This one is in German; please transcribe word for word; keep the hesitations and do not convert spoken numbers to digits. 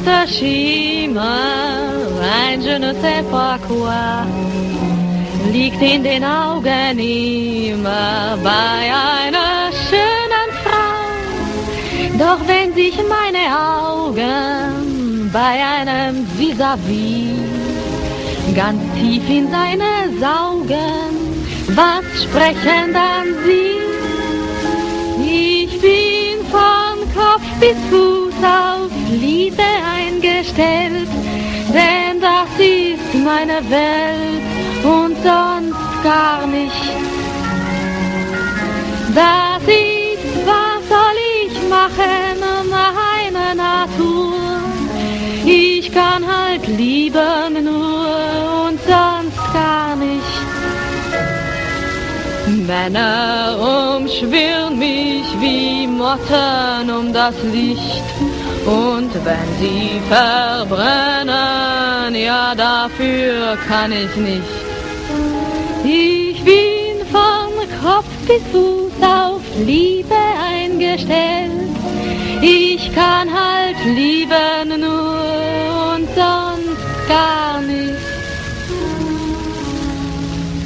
sanfter Schimmer, ein je ne sais pas quoi, liegt in den Augen immer bei einer schönen Frau. Doch wenn sich meine Augen bei einem Vis-à-vis ganz tief in seine saugen, was sprechen dann sie? Ich bin von Kopf bis Fuß auf Liebe eingestellt, denn das ist meine Welt und sonst gar nicht. Das ist, was soll ich machen, meine Natur. Ich kann halt lieben nur und sonst gar nicht. Männer umschwirren mich wie Motten um das Licht. Und wenn sie verbrennen, ja dafür kann ich nicht. Ich bin von Kopf bis Fuß auf Liebe eingestellt. Ich kann halt lieben nur